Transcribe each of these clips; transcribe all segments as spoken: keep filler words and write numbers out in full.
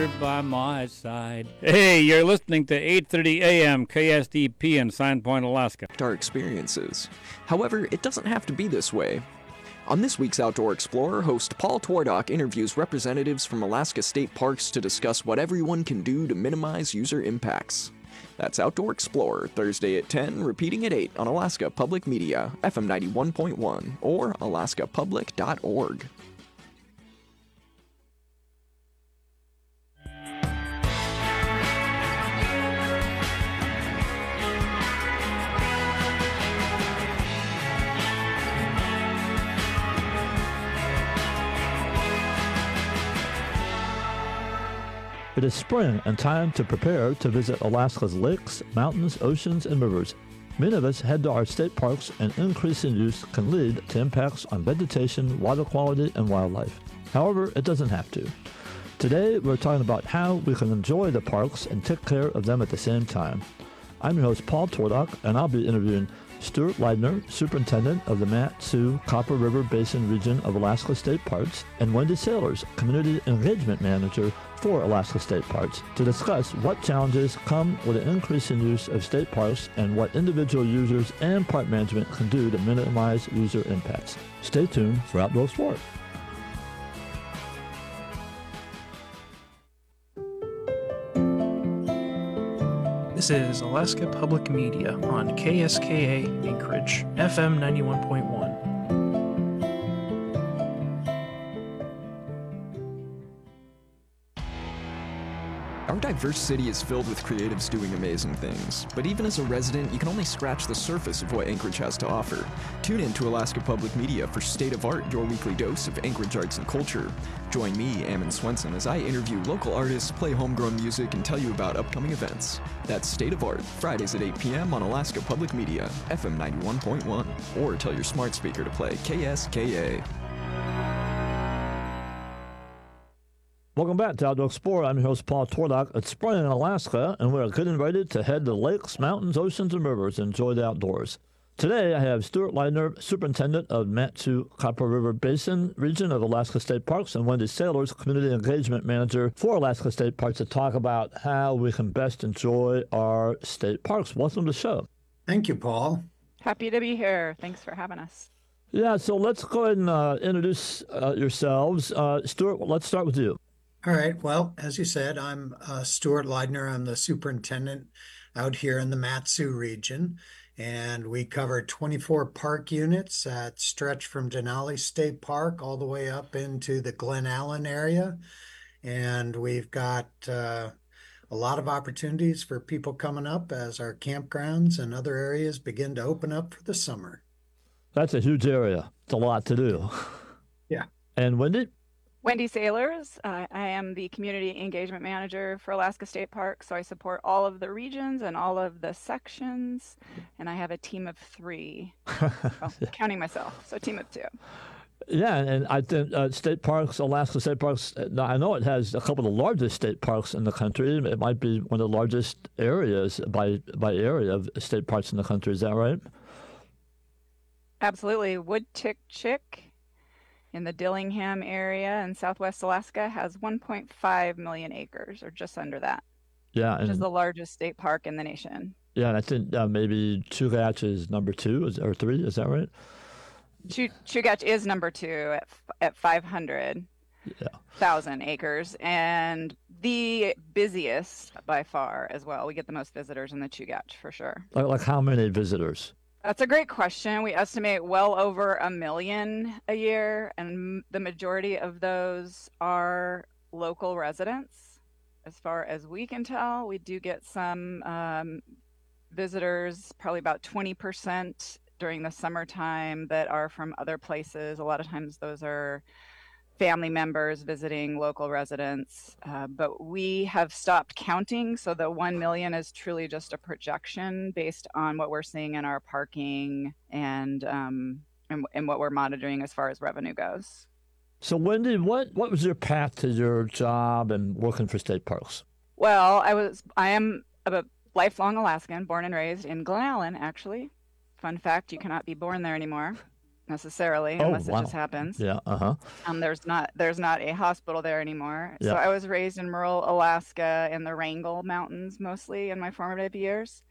by my side. Hey, you're listening to eight thirty A M K S D P in Sign Point, Alaska. Our experiences. However, it doesn't have to be this way. On this week's Outdoor Explorer, host Paul Twardock interviews representatives from Alaska State Parks to discuss what everyone can do to minimize user impacts. That's Outdoor Explorer, Thursday at ten, repeating at eight on Alaska Public Media, F M ninety-one point one, or alaska public dot org. It is spring and time to prepare to visit Alaska's lakes, mountains, oceans, and rivers. Many of us head to our state parks, and increasing use can lead to impacts on vegetation, water quality, and wildlife. However, it doesn't have to. Today, we're talking about how we can enjoy the parks and take care of them at the same time. I'm your host, Paul Twardock, and I'll be interviewing Stuart Leidner, Superintendent of the Mat-Su Copper River Basin region of Alaska State Parks, and Wendy Sailors, Community Engagement Manager for Alaska State Parks, to discuss what challenges come with the increasing use of state parks and what individual users and park management can do to minimize user impacts. Stay tuned for Outdoor Sport. This is Alaska Public Media on K S K A Anchorage, F M ninety-one point one. Our diverse city is filled with creatives doing amazing things, but even as a resident, you can only scratch the surface of what Anchorage has to offer. Tune in to Alaska Public Media for State of Art, your weekly dose of Anchorage arts and culture. Join me, Ammon Swenson, as I interview local artists, play homegrown music, and tell you about upcoming events. That's State of Art, Fridays at eight p.m. on Alaska Public Media, F M ninety-one point one, or tell your smart speaker to play K S K A. Welcome back to Outdoor Explorer. I'm your host, Paul Twardock. It's spring in Alaska, and we're getting ready to head to lakes, mountains, oceans, and rivers and enjoy the outdoors. Today, I have Stuart Leidner, Superintendent of Mat-Su Copper River Basin region of Alaska State Parks, and Wendy Sailors, Community Engagement Manager for Alaska State Parks, to talk about how we can best enjoy our state parks. Welcome to the show. Thank you, Paul. Happy to be here. Thanks for having us. Yeah, so let's go ahead and uh, introduce uh, yourselves. Uh, Stuart, let's start with you. All right. Well, as you said, I'm uh, Stuart Leidner. I'm the superintendent out here in the Mat-Su region, and we cover twenty-four park units that stretch from Denali State Park all the way up into the Glen Allen area. And we've got uh, a lot of opportunities for people coming up as our campgrounds and other areas begin to open up for the summer. That's a huge area. It's a lot to do. Yeah. And Wendy? Wendy Sailors. Uh, I am the Community Engagement Manager for Alaska State Park, so I support all of the regions and all of the sections, and I have a team of three, well, counting myself, so a team of two. Yeah, and I think uh, state parks, Alaska State Parks, now I know it has a couple of the largest state parks in the country. It might be one of the largest areas by by area of state parks in the country. Is that right? Absolutely. Wood-Tick-Chick in the Dillingham area in Southwest Alaska has one point five million acres, or just under that. Yeah, which and, is the largest state park in the nation. Yeah, and I think uh, maybe Chugach is number two is, or three. Is that right? Ch- Chugach is number two at at five hundred thousand yeah. acres, and the busiest by far as well. We get the most visitors in the Chugach for sure. Like, like how many visitors? That's a great question. We estimate well over a million a year, and the majority of those are local residents. As far as we can tell, we do get some um, visitors, probably about twenty percent during the summertime, that are from other places. A lot of times those are family members visiting local residents, uh, but we have stopped counting. So the one million is truly just a projection based on what we're seeing in our parking and, um, and, and what we're monitoring as far as revenue goes. So Wendy, what, what was your path to your job and working for state parks? Well, I was, I am a lifelong Alaskan, born and raised in Glen Allen, actually. Fun fact, you cannot be born there anymore. necessarily, Oh, unless it just wow. happens. Yeah, uh-huh. Um, there's not there's not a hospital there anymore. So Yeah. I was raised in rural Alaska in the Wrangell Mountains mostly in my formative years.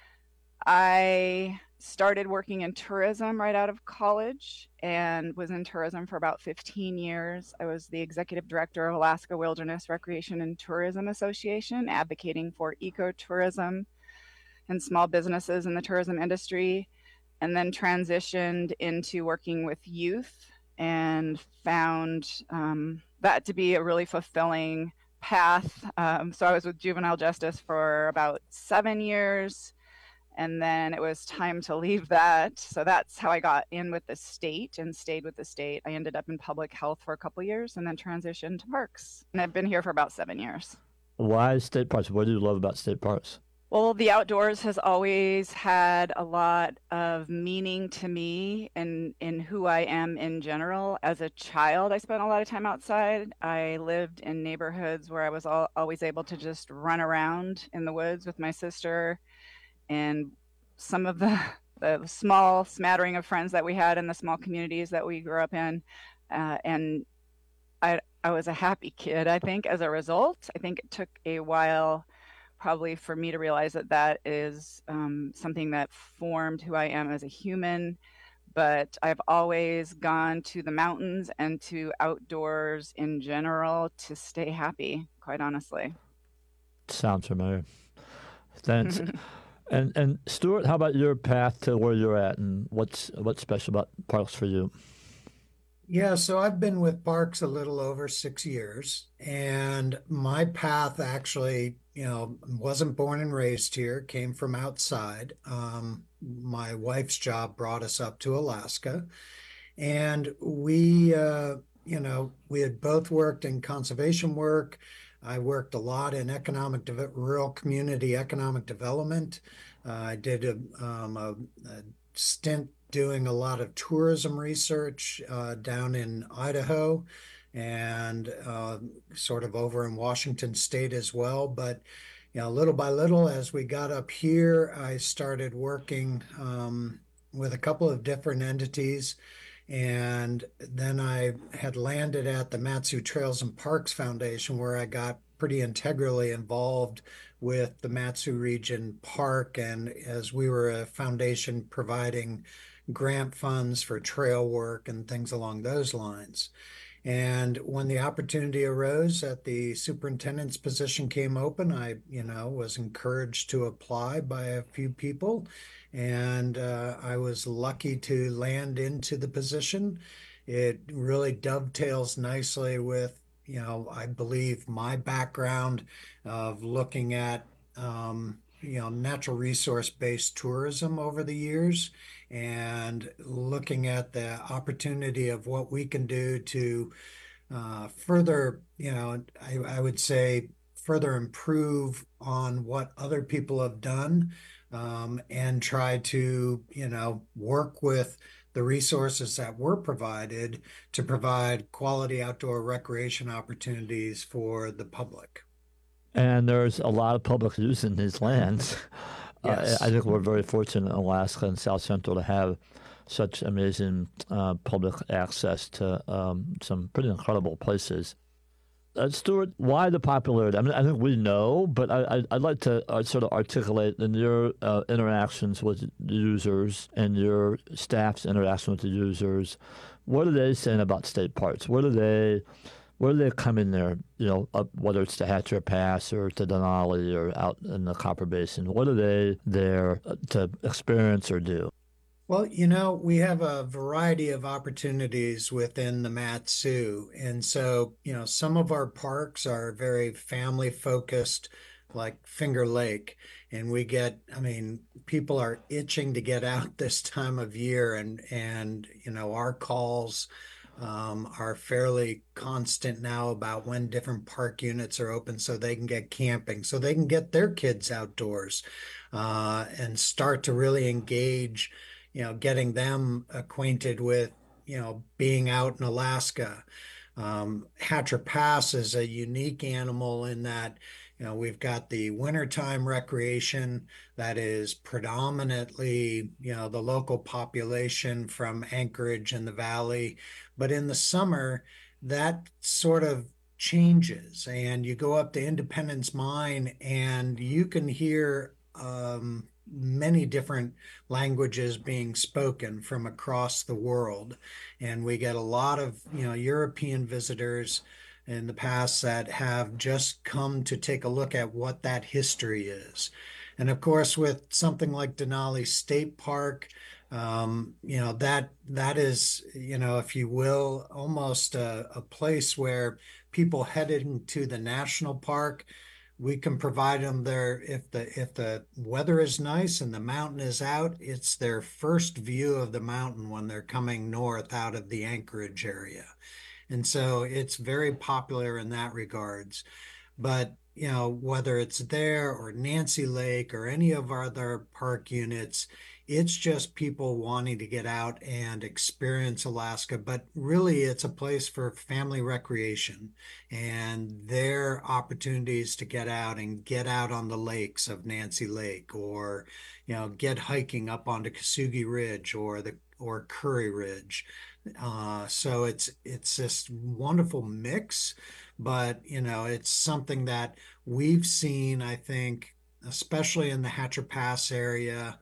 I started working in tourism right out of college and was in tourism for about fifteen years. I was the executive director of Alaska Wilderness Recreation and Tourism Association, advocating for ecotourism and small businesses in the tourism industry, and then transitioned into working with youth and found um, that to be a really fulfilling path. Um, so I was with juvenile justice for about seven years, and then it was time to leave that. So that's how I got in with the state and stayed with the state. I ended up in public health for a couple years and then transitioned to parks. And I've been here for about seven years. Why state parks? What do you love about state parks? Well, the outdoors has always had a lot of meaning to me and in who I am in general. As a child, I spent a lot of time outside. I lived in neighborhoods where I was al- always able to just run around in the woods with my sister, and some of the, the small smattering of friends that we had in the small communities that we grew up in. Uh, and I, I was a happy kid, I think, as a result. I think it took a while probably for me to realize that that is um, something that formed who I am as a human. But I've always gone to the mountains and to outdoors in general to stay happy, quite honestly. Sounds familiar. Thanks. and and Stuart, how about your path to where you're at, and what's what's special about parks for you? Yeah, so I've been with parks a little over six years, and my path actually, you know, wasn't born and raised here, came from outside. Um, my wife's job brought us up to Alaska, and we, uh, you know, we had both worked in conservation work. I worked a lot in economic, de- rural community economic development. Uh, I did a, um, a, a stint doing a lot of tourism research uh, down in Idaho and uh, sort of over in Washington State as well. But you know, little by little, as we got up here, I started working um, with a couple of different entities. And then I had landed at the Mat-Su Trails and Parks Foundation, where I got pretty integrally involved with the Mat-Su Region Park. And as we were a foundation providing grant funds for trail work and things along those lines. And when the opportunity arose that the superintendent's position came open, I, you know, was encouraged to apply by a few people. And uh, I was lucky to land into the position. It really dovetails nicely with, you know, I believe my background of looking at, um, you know, natural resource-based tourism over the years and looking at the opportunity of what we can do to uh, further, you know, I, I would say further improve on what other people have done um, and try to, you know, work with the resources that were provided to provide quality outdoor recreation opportunities for the public. And there's a lot of public use in these lands. Yes. Uh, I think we're very fortunate in Alaska and South Central to have such amazing uh, public access to um, some pretty incredible places. Uh, Stuart, why the popularity? I mean, I think we know, but I, I, I'd like to uh, sort of articulate in your uh, interactions with users and your staff's interaction with the users, what are they saying about state parks? What are they, where do they come in there, you know, up, whether it's to Hatcher Pass or to Denali or out in the Copper Basin? What are they there to experience or do? Well, you know, we have a variety of opportunities within the Mat-Su. And so, you know, some of our parks are very family focused, like Finger Lake. And we get, I mean, people are itching to get out this time of year. And, and you know, our calls um, are fairly constant now about when different park units are open so they can get camping, so they can get their kids outdoors uh, and start to really engage, you know, getting them acquainted with, you know, being out in Alaska. Um, Hatcher Pass is a unique animal in that, you know, we've got the wintertime recreation that is predominantly, you know, the local population from Anchorage and the valley. But in the summer, that sort of changes, and you go up to Independence Mine and you can hear um, many different languages being spoken from across the world. And we get a lot of, you know, European visitors in the past that have just come to take a look at what that history is. And of course, with something like Denali State Park, um, you know, that that is, you know, if you will, almost a, a place where people heading to the national park, we can provide them their, if the if the weather is nice and the mountain is out, it's their first view of the mountain when they're coming north out of the Anchorage area. And so it's very popular in that regards. But, you know, whether it's there or Nancy Lake or any of our other park units, it's just people wanting to get out and experience Alaska. But really, it's a place for family recreation and their opportunities to get out and get out on the lakes of Nancy Lake, or, you know, get hiking up onto Kasugi Ridge or the or Curry Ridge. Uh, so it's it's this wonderful mix, but you know, it's something that we've seen, I think, especially in the Hatcher Pass area,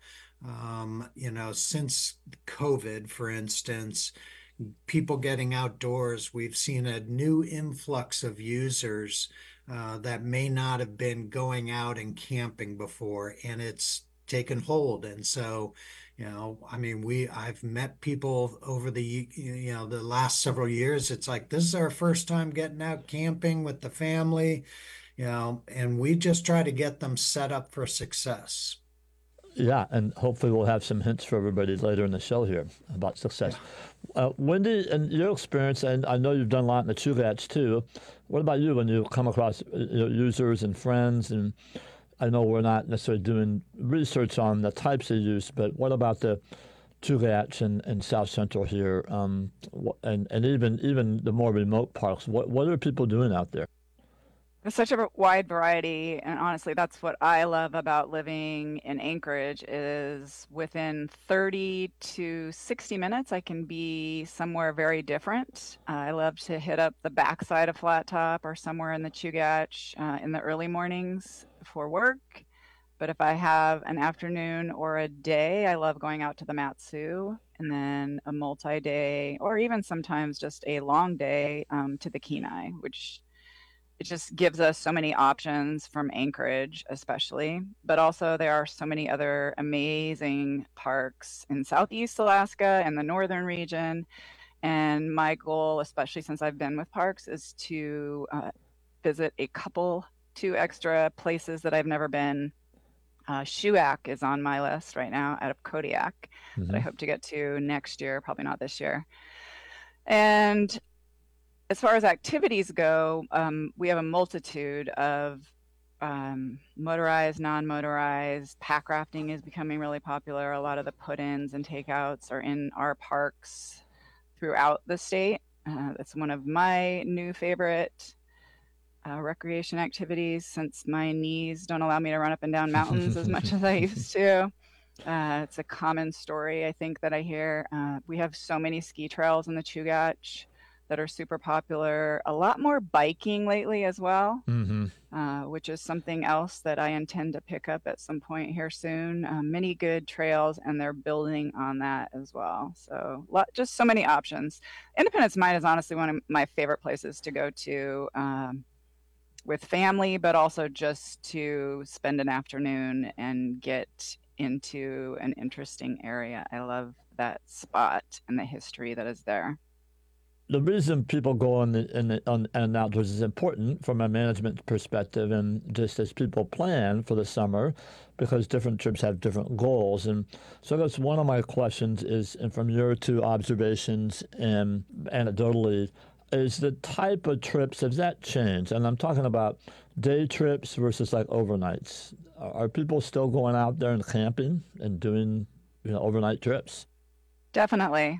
um, you know, since COVID, for instance, people getting outdoors, we've seen a new influx of users uh, that may not have been going out and camping before, and it's taken hold. And so, you know, I mean, we I've met people over the you know the last several years. It's like this is our first time getting out camping with the family, you know, and we just try to get them set up for success. Yeah, and hopefully we'll have some hints for everybody later in the show here about success. Uh, Wendy, in your experience, and I know you've done a lot in the Chugach too, what about you when you come across you know, users and friends? And I know we're not necessarily doing research on the types of use, but what about the Chugach and, and South Central here, um, and, and even even the more remote parks? What, what are people doing out there? There's such a wide variety, and honestly, that's what I love about living in Anchorage is within thirty to sixty minutes, I can be somewhere very different. Uh, I love to hit up the backside of Flat Top or somewhere in the Chugach uh, in the early mornings before work. But if I have an afternoon or a day, I love going out to the Mat-Su, and then a multi-day, or even sometimes just a long day um, to the Kenai, which it just gives us so many options from Anchorage, especially, but also there are so many other amazing parks in Southeast Alaska and the northern region. And my goal, especially since I've been with parks, is to uh, visit a couple, two extra places that I've never been. Uh, Shuak is on my list right now out of Kodiak Mm-hmm. that I hope to get to next year, probably not this year. And as far as activities go, um, we have a multitude of um, motorized, non-motorized. Pack rafting is becoming really popular. A lot of the put-ins and takeouts are in our parks throughout the state. Uh, that's one of my new favorite uh, recreation activities, since my knees don't allow me to run up and down mountains as much as I used to. Uh, it's a common story, I think, that I hear. Uh, we have so many ski trails in the Chugach that are super popular. A lot more biking lately as well, Mm-hmm. uh, which is something else that I intend to pick up at some point here soon. Uh, many good trails, and they're building on that as well. So lot, just so many options. Independence Mine is honestly one of my favorite places to go to um, with family, but also just to spend an afternoon and get into an interesting area. I love that spot and the history that is there. The reason people go on the, in the, on and outdoors is important from a management perspective, and just as people plan for the summer, because different trips have different goals. And so that's one of my questions is, and from your two observations and anecdotally, is the type of trips, has that changed? And I'm talking about day trips versus like overnights. Are, are people still going out there and camping and doing, you know, overnight trips? Definitely.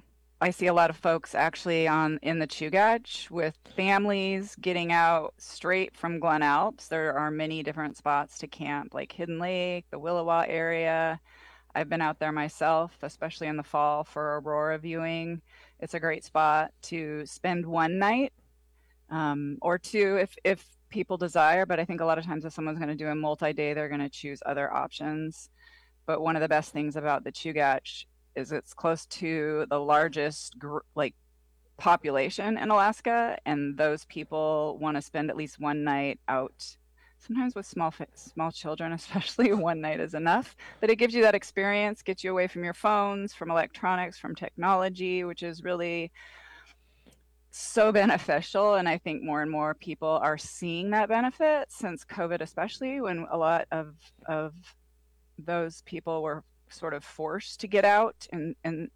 I see a lot of folks actually on in the Chugach with families getting out straight from Glen Alps. There are many different spots to camp, like Hidden Lake, the Willowa area. I've been out there myself, especially in the fall for aurora viewing. It's a great spot to spend one night, um, or two if if people desire. But I think a lot of times if someone's going to do a multi-day, they're going to choose other options. But one of the best things about the Chugach is it's close to the largest gr- like population in Alaska, and those people want to spend at least one night out. Sometimes with small fa- small children, especially one night is enough. But it gives you that experience, gets you away from your phones, from electronics, from technology, which is really so beneficial. And I think more and more people are seeing that benefit since COVID, especially when a lot of of those people were sort of forced to get out and and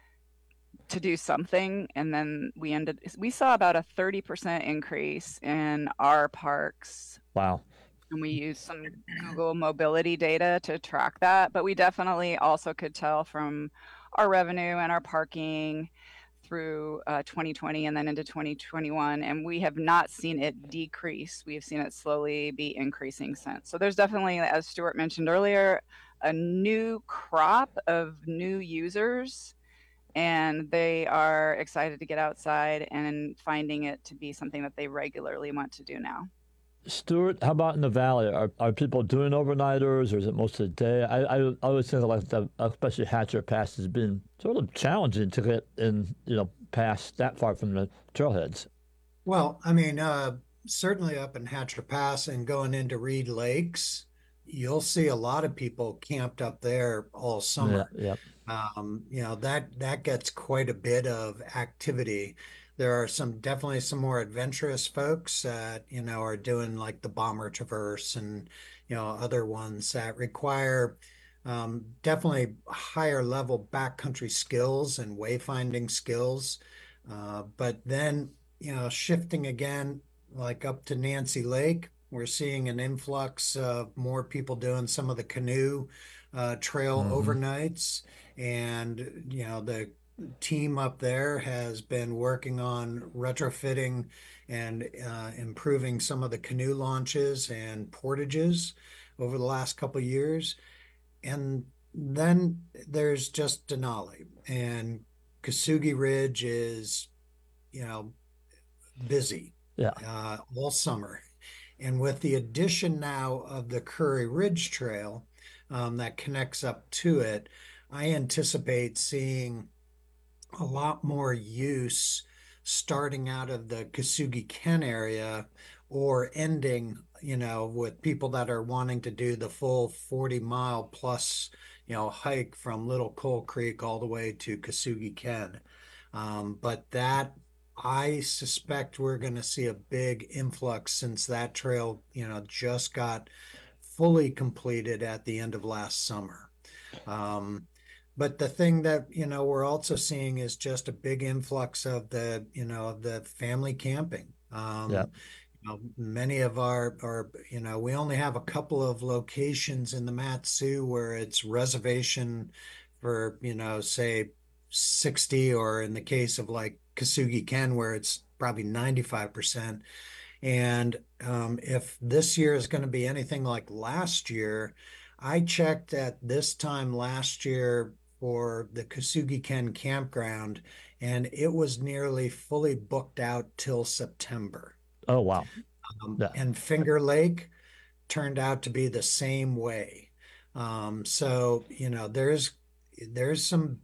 to do something. And then we ended we saw about a thirty percent increase in our parks, Wow. and we used some Google mobility data to track that. But we definitely also could tell from our revenue and our parking through uh, twenty twenty and then into twenty twenty-one, and we have not seen it decrease. We have seen it slowly be increasing since. So there's definitely, as Stuart mentioned earlier, a new crop of new users, and they are excited to get outside and finding it to be something that they regularly want to do now. Stuart, how about in the valley? Are are people doing overnighters, or is it most of the day? I I, I always think of like the, especially Hatcher Pass has been sort of challenging to get in, you know, past that far from the trailheads. Well, I mean, uh, certainly up in Hatcher Pass and going into Reed Lakes, you'll see a lot of people camped up there all summer. Yeah, Um, you know, that that gets quite a bit of activity. There are some definitely some more adventurous folks that, you know, are doing like the Bomber Traverse and, you know, other ones that require um, definitely higher level backcountry skills and wayfinding skills. Uh, but then, you know, shifting again, like up to Nancy Lake, we're seeing an influx of more people doing some of the canoe uh, trail hmm overnights. And, you know, the team up there has been working on retrofitting and uh, improving some of the canoe launches and portages over the last couple of years. And then there's just Denali, and Kasugi Ridge is, you know, busy yeah. uh, all summer. And with the addition now of the Curry Ridge Trail um, that connects up to it, I anticipate seeing a lot more use starting out of the Kasugi Ken area or ending, you know, with people that are wanting to do the full forty mile plus, you know, hike from Little Coal Creek all the way to Kasugi Ken. Um, but that I suspect we're going to see a big influx since that trail, you know, just got fully completed at the end of last summer. Um, but the thing that, you know, we're also seeing is just a big influx of the, you know, the family camping. Yeah. Um, you know, many of our, our, you know, we only have a couple of locations in the Mat-Su where it's reservation for, you know, say sixty, or in the case of like Kasugi Ken, where it's probably ninety-five percent. And um, if this year is going to be anything like last year, I checked at this time last year for the Kasugi Ken campground, and it was nearly fully booked out till September. Oh, wow. Um, Yeah. and Finger Lake turned out to be the same way. Um, so, you know, there's there's some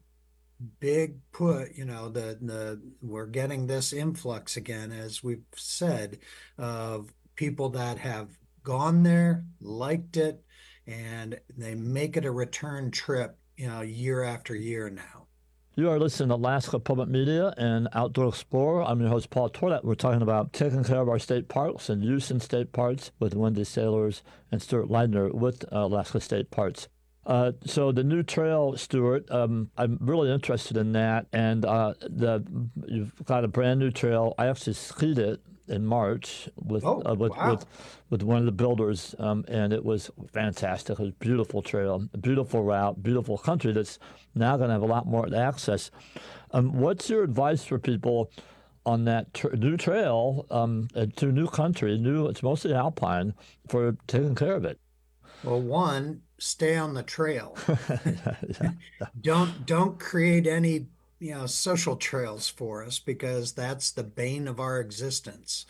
big put, you know, the the we're getting this influx again, as we've said, of people that have gone there, liked it, and they make it a return trip, you know, year after year now. You are listening to Alaska Public Media and Outdoor Explorer. I'm your host, Paul Tourette. We're talking about taking care of our state parks and use in state parks with Wendy Sailors and Stuart Leidner with uh, Alaska State Parks. Uh, so the new trail, Stuart, um, I'm really interested in that. And uh, the you've got a brand new trail. I actually skied it in March with Oh, uh, with, wow. with with one of the builders, um, and it was fantastic. It was a beautiful trail, a beautiful route, beautiful country that's now going to have a lot more access. Um, what's your advice for people on that tr- new trail um, uh, to new country? New, it's mostly alpine for taking care of it. Well, one, stay on the trail. Yeah. Don't don't create any, you know, social trails for us because that's the bane of our existence.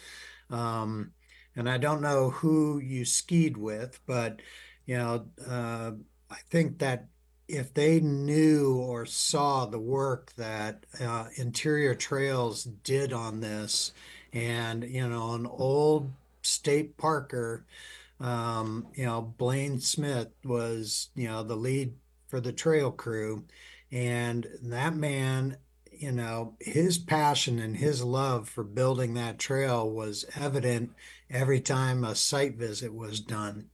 Um, and I don't know who you skied with, but you know, uh, I think that if they knew or saw the work that uh, Interior Trails did on this, and you know, an old state parker, um, you know, Blaine Smith was, you know, the lead for the trail crew. And that man, you know, his passion and his love for building that trail was evident every time a site visit was done.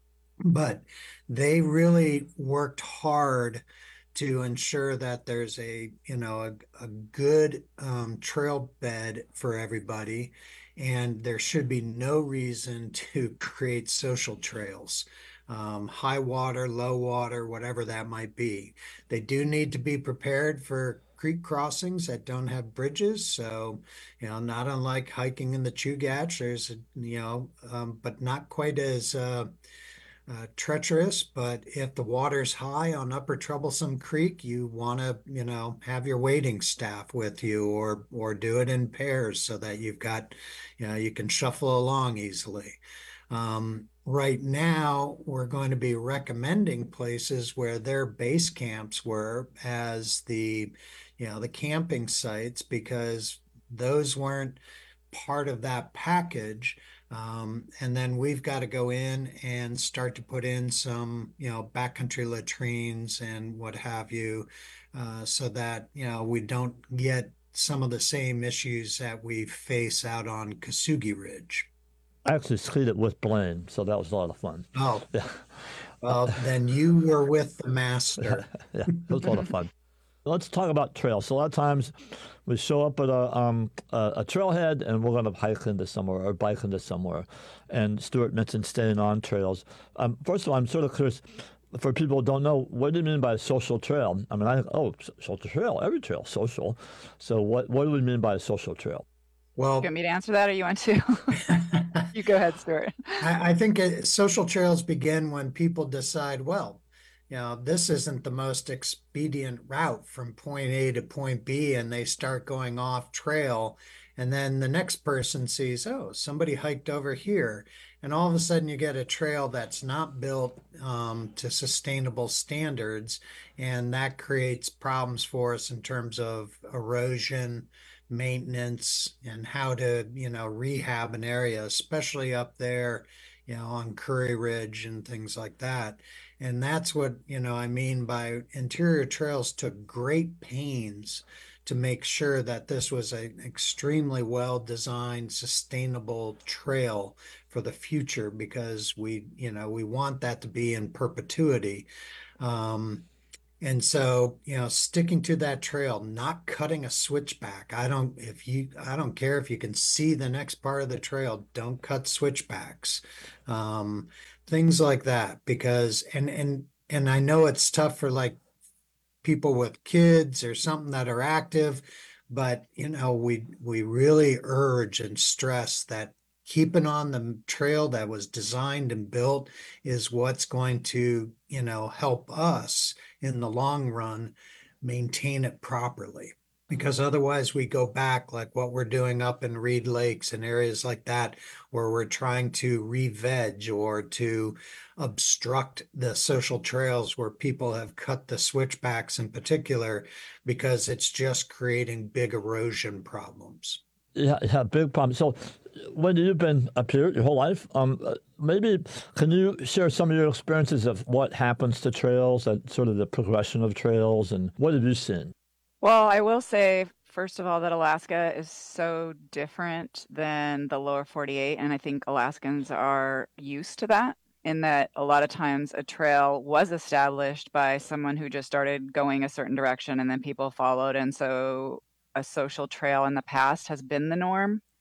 But they really worked hard to ensure that there's a, you know, a, a good um, trail bed for everybody. And there should be no reason to create social trails, um, high water, low water, whatever that might be. They do need to be prepared for creek crossings that don't have bridges. So, you know, not unlike hiking in the Chugach, there's, you know, um, but not quite as, uh, uh, treacherous, but if the water's high on Upper Troublesome Creek, you want to, you know, have your waiting staff with you, or or do it in pairs so that you've got, you know, you can shuffle along easily. Um, right now, we're going to be recommending places where their base camps were as the, you know, the camping sites because those weren't part of that package. Um, and then we've got to go in and start to put in some, you know, backcountry latrines and what have you, uh, so that, you know, we don't get some of the same issues that we face out on Kasugi Ridge. I actually skied it with Blaine, so that was a lot of fun. Oh, Yeah, well, then you were with the yeah, master. yeah, it was a lot of fun. Let's talk about trails. So a lot of times we show up at a um, a, a trailhead and we're going to hike into somewhere or bike into somewhere. And Stuart mentioned staying on trails. Um, first of all, I'm sort of curious for people who don't know, what do you mean by a social trail? I mean, I think, oh, social trail, every trail, social. So what, what do we mean by a social trail? You want Well, me to answer that or you want to? You go ahead, Stuart. I, I think it, social trails begin when people decide, well, you know, this isn't the most expedient route from point A to point B, and they start going off trail. And then the next person sees, oh, somebody hiked over here. And all of a sudden, you get a trail that's not built um, to sustainable standards. And that creates problems for us in terms of erosion, maintenance, and how to, you know, rehab an area, especially up there, you know, on Curry Ridge and things like that. And that's what, you know, I mean by Interior Trails took great pains to make sure that this was an extremely well designed, sustainable trail for the future because we, you know, we want that to be in perpetuity. Um, and so, you know, sticking to that trail, not cutting a switchback. I don't, if you, I don't care if you can see the next part of the trail, don't cut switchbacks. Um, things like that, because, and, and, and I know it's tough for like people with kids or something that are active, but you know, we, we really urge and stress that keeping on the trail that was designed and built is what's going to, you know, help us in the long run maintain it properly. Because otherwise, we go back like what we're doing up in Reed Lakes and areas like that, where we're trying to re-veg or to obstruct the social trails where people have cut the switchbacks in particular, because it's just creating big erosion problems. Yeah, yeah, big problem. So, when you've been up here your whole life, um, uh, maybe can you share some of your experiences of what happens to trails and sort of the progression of trails, and what have you seen? Well, I will say, first of all, that Alaska is so different than the lower forty-eight. And I think Alaskans are used to that, in that a lot of times a trail was established by someone who just started going a certain direction and then people followed. And so a social trail in the past has been the norm.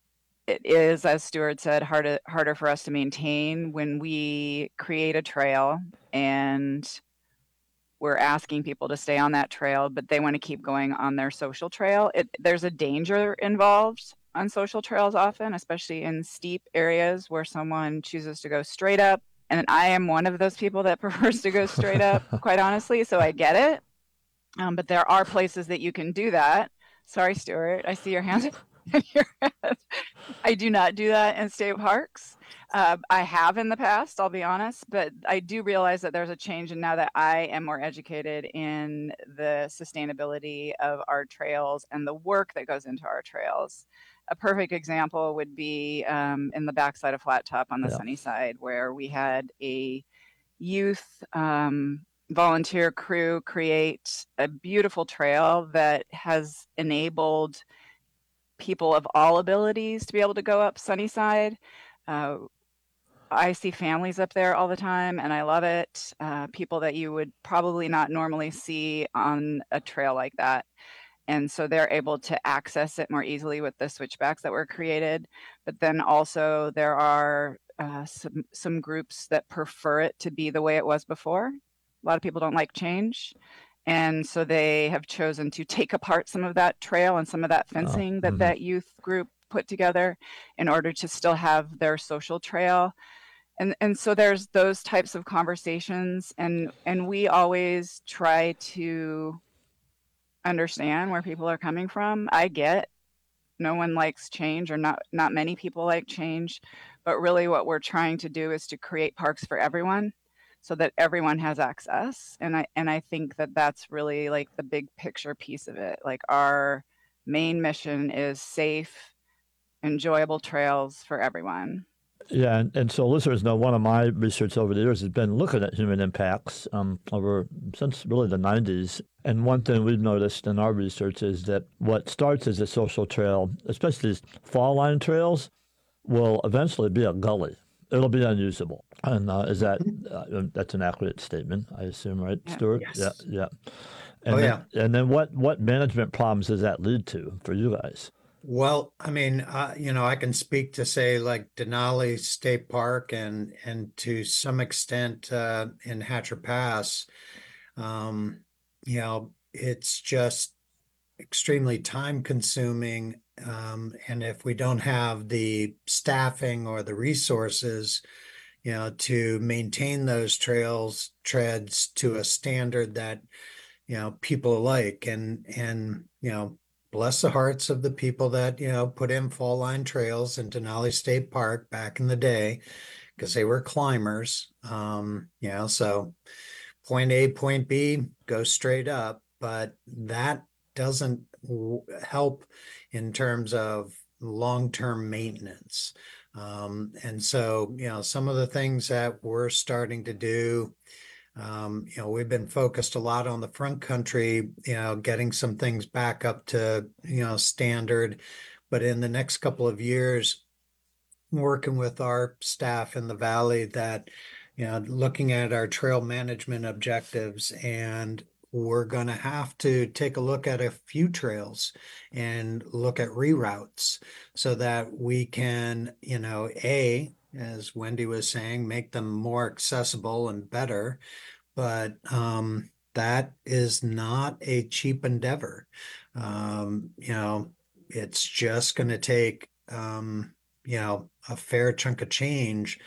it is, as Stuart said, harder harder for us to maintain when we create a trail and we're asking people to stay on that trail, but they want to keep going on their social trail. It, there's a danger involved on social trails often, especially in steep areas where someone chooses to go straight up. And I am one of those people that prefers to go straight up, quite honestly, so I get it. Um, but there are places that you can do that. Sorry, Stuart, I see your hand in your head. I do not do that in state parks. Uh, I have in the past, I'll be honest, but I do realize that there's a change, and now that I am more educated in the sustainability of our trails and the work that goes into our trails. A perfect example would be um, in the backside of Flat Top on the Yeah. sunny side, where we had a youth um, volunteer crew create a beautiful trail that has enabled people of all abilities to be able to go up Sunnyside. Uh, I see families up there all the time, and I love it. Uh, people that you would probably not normally see on a trail like that. And so they're able to access it more easily with the switchbacks that were created. But then also there are uh, some, some groups that prefer it to be the way it was before. A lot of people don't like change. And so they have chosen to take apart some of that trail and some of that fencing that mhm. that youth group put together in order to still have their social trail. And and so there's those types of conversations, and and we always try to understand where people are coming from. I get no one likes change, or not not many people like change, but really what we're trying to do is to create parks for everyone, so that everyone has access. And I and I think that that's really like the big picture piece of it. Like, our main mission is safe, enjoyable trails for everyone. Yeah, and, and so listeners know one of my research over the years has been looking at human impacts um, over since really the nineties. And one thing we've noticed in our research is that what starts as a social trail, especially these fall line trails, will eventually be a gully. It'll be unusable. And uh, is that uh, that's an accurate statement, I assume, right, Yeah. Stuart? Yes. Yeah, yeah. And Oh, then, And then what what management problems does that lead to for you guys? Well, I mean, uh, you know, I can speak to say like Denali State Park and and to some extent uh, in Hatcher Pass. Um, you know, it's just extremely time consuming. Um, and if we don't have the staffing or the resources, you know, to maintain those trails, treads to a standard that, you know, people like, and, and, you know, bless the hearts of the people that, you know, put in fall line trails in Denali State Park back in the day, because they were climbers. Um, you know, so point A, point B, go straight up, but that doesn't w- help in terms of long-term maintenance. Um, and so, you know, some of the things that we're starting to do, um, you know, we've been focused a lot on the front country, you know, getting some things back up to, you know, standard. But in the next couple of years, working with our staff in the valley, that, you know, looking at our trail management objectives, and we're going to have to take a look at a few trails and look at reroutes so that we can, you know, A, as Wendy was saying, make them more accessible and better. But um, that is not a cheap endeavor. Um, you know, it's just going to take, um, you know, a fair chunk of change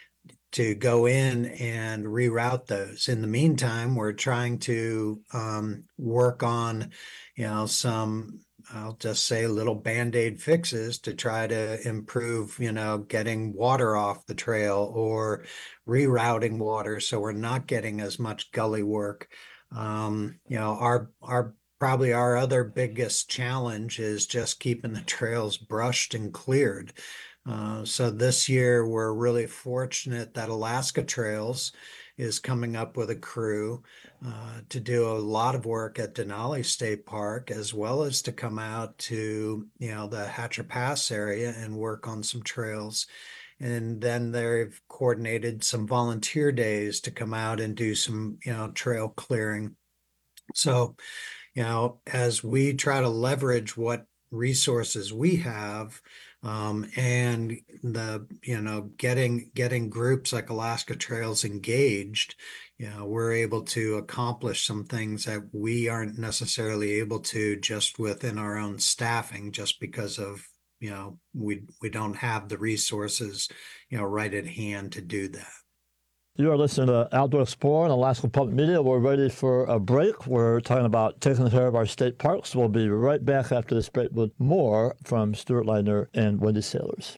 to go in and reroute those. In the meantime, we're trying to um, work on, you know, some, I'll just say little Band-Aid fixes to try to improve, you know, getting water off the trail or rerouting water so we're not getting as much gully work. Um, you know, our, our, probably our other biggest challenge is just keeping the trails brushed and cleared. Uh, so this year, we're really fortunate that Alaska Trails is coming up with a crew uh, to do a lot of work at Denali State Park, as well as to come out to, you know, the Hatcher Pass area and work on some trails. And then they've coordinated some volunteer days to come out and do some, you know, trail clearing. So, you know, as we try to leverage what resources we have, Um, and the, you know, getting getting groups like Alaska Trails engaged, you know, we're able to accomplish some things that we aren't necessarily able to just within our own staffing, just because of, you know, we we don't have the resources, you know, right at hand to do that. You are listening to Outdoor Explorer on Alaska Public Media. We're ready for a break. We're talking about taking care of our state parks. We'll be right back after this break with more from Stuart Leidner and Wendy Sailors.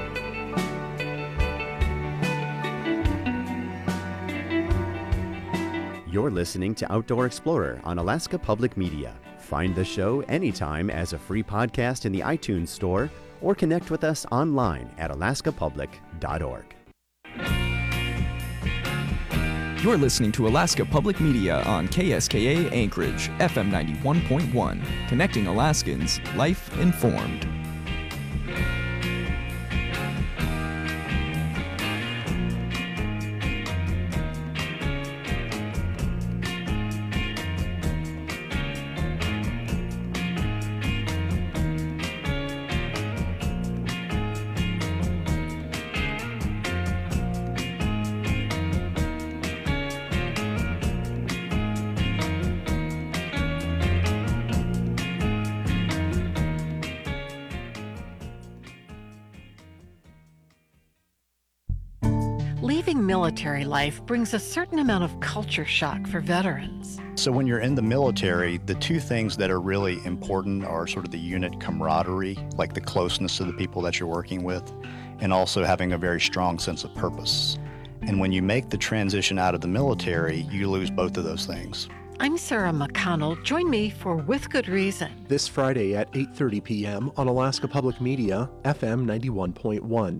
You're listening to Outdoor Explorer on Alaska Public Media. Find the show anytime as a free podcast in the iTunes Store or connect with us online at alaska public dot org. You're listening to Alaska Public Media on K S K A Anchorage, F M ninety-one point one, connecting Alaskans, life informed. Leaving military life brings a certain amount of culture shock for veterans. So when you're in the military, the two things that are really important are sort of the unit camaraderie, like the closeness to the people that you're working with, and also having a very strong sense of purpose. And when you make the transition out of the military, you lose both of those things. I'm Sarah McConnell. Join me for With Good Reason. This Friday at eight thirty p.m. on Alaska Public Media, F M ninety-one point one.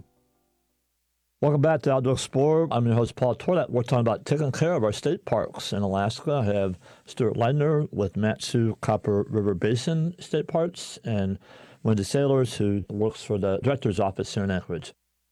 Welcome back to Outdoor Explorer. I'm your host, Paul Torlat. We're talking about taking care of our state parks in Alaska. I have Stuart Leidner with Mat-Su Copper River Basin State Parks and Wendy Sailors, who works for the director's office here in Anchorage.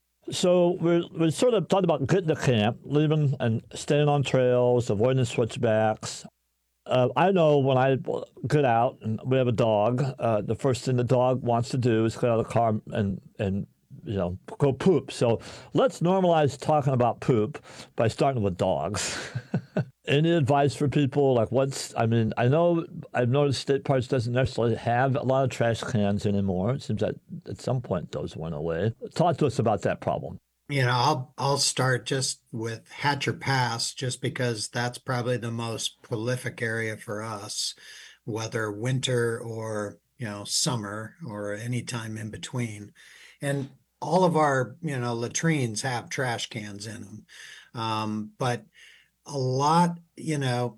So we we sort of talked about getting to camp, leaving and staying on trails, avoiding switchbacks. Uh, I know when I get out and we have a dog, uh, the first thing the dog wants to do is get out of the car and and you know, go poop. So let's normalize talking about poop by starting with dogs. Any advice for people? Like what's, I mean, I know I've noticed state parks doesn't necessarily have a lot of trash cans anymore. It seems that at some point those went away. Talk to us about that problem. You know, I'll I'll start just with Hatcher Pass, just because that's probably the most prolific area for us, whether winter or, you know, summer or any time in between. And all of our, you know, latrines have trash cans in them. Um, but a lot, you know,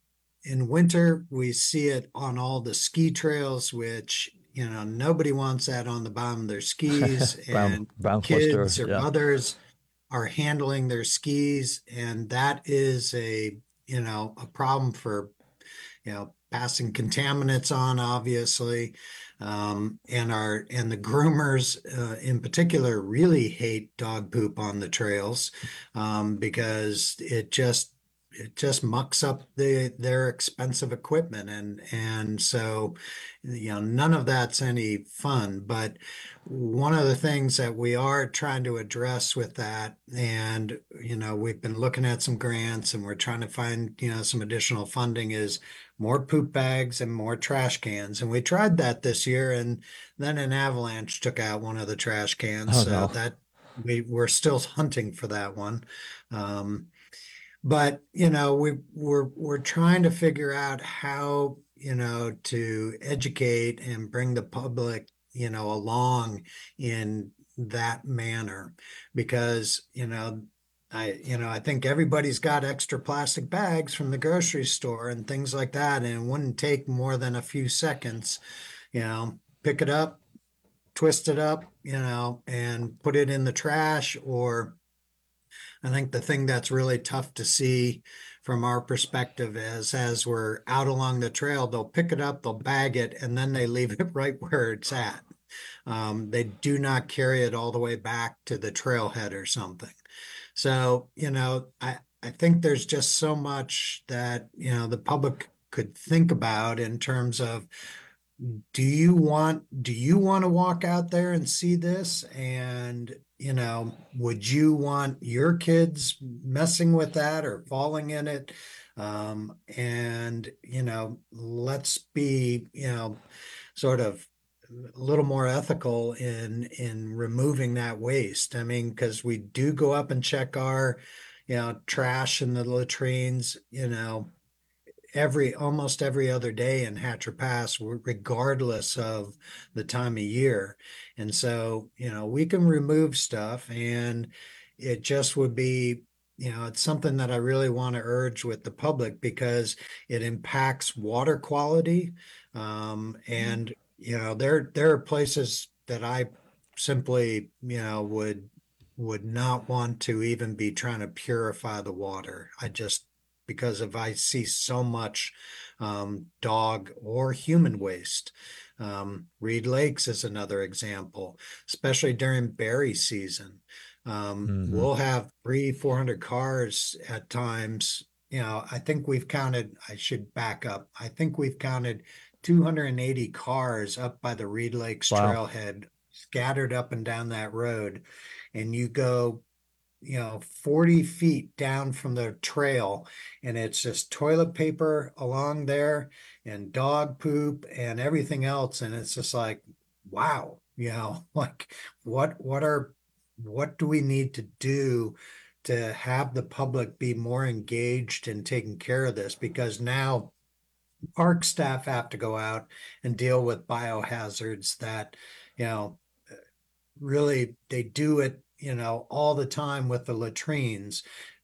in winter, we see it on all the ski trails, which, you know, nobody wants that on the bottom of their skis. brown, and brown kids cluster, or yeah. mothers are handling their skis. And that is a, you know, a problem for, you know, passing contaminants on, obviously. Um, and our and the groomers uh, in particular really hate dog poop on the trails um, because it just it just mucks up the their expensive equipment, and and so you know none of that's any fun. But one of the things that we are trying to address with that, and you know we've been looking at some grants and we're trying to find you know some additional funding, is more poop bags and more trash cans. And we tried that this year, and then an avalanche took out one of the trash cans. Oh, so no. that we we're still hunting for that one. Um, but you know, we we're we're trying to figure out how, you know, to educate and bring the public, you know, along in that manner, because, you know, I, you know, I think everybody's got extra plastic bags from the grocery store and things like that. And it wouldn't take more than a few seconds, you know, pick it up, twist it up, you know, and put it in the trash. Or I think the thing that's really tough to see from our perspective is as we're out along the trail, they'll pick it up, they'll bag it, and then they leave it right where it's at. Um, they do not carry it all the way back to the trailhead or something. So, you know, I, I think there's just so much that, you know, the public could think about in terms of do you want do you want to walk out there and see this? And, you know, would you want your kids messing with that or falling in it? Um, and, you know, let's be, you know, sort of a little more ethical in in removing that waste. I mean, because we do go up and check our, you know, trash in the latrines, you know, every almost every other day in Hatcher Pass, regardless of the time of year. And so, you know, we can remove stuff, and it just would be, you know, it's something that I really want to urge with the public because it impacts water quality. Um, and, you know, there there are places that I simply, you know, would would not want to even be trying to purify the water. I just because if I see so much um, dog or human waste. Um, Reed Lakes is another example, especially during berry season. Um, Mhm. We'll have three, four hundred cars at times. You know, I think we've counted, I should back up. I think we've counted two hundred eighty cars up by the Reed Lakes Wow. trailhead, scattered up and down that road. And you go, you know, forty feet down from the trail, and it's just toilet paper along there and dog poop and everything else. And it's just like, wow, you know, like what, what are, what do we need to do to have the public be more engaged in taking care of this? Because now park staff have to go out and deal with biohazards that, you know, really they do it, you know, all the time with the latrines.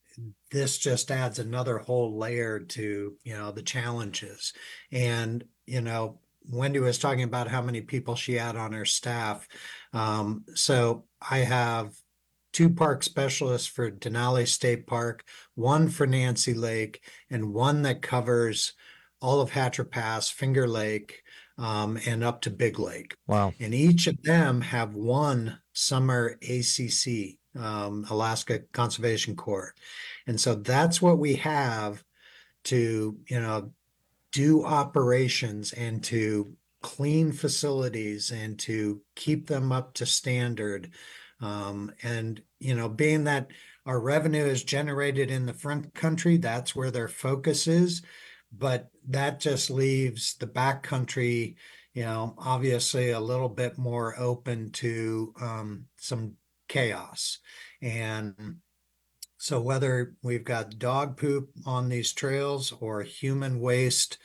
This just adds another whole layer to, you know, the challenges. And, you know, Wendy was talking about how many people she had on her staff. Um, so I have two park specialists for Denali State Park, one for Nancy Lake, and one that covers all of Hatcher Pass, Finger Lake, um, and up to Big Lake. Wow. And each of them have one summer A C C, um, Alaska Conservation Corps. And so that's what we have to, you know, do operations and to clean facilities and to keep them up to standard. Um, and, you know, being that our revenue is generated in the front country, that's where their focus is. But that just leaves the back country, you know, obviously a little bit more open to um, some chaos. And so whether we've got dog poop on these trails or human waste,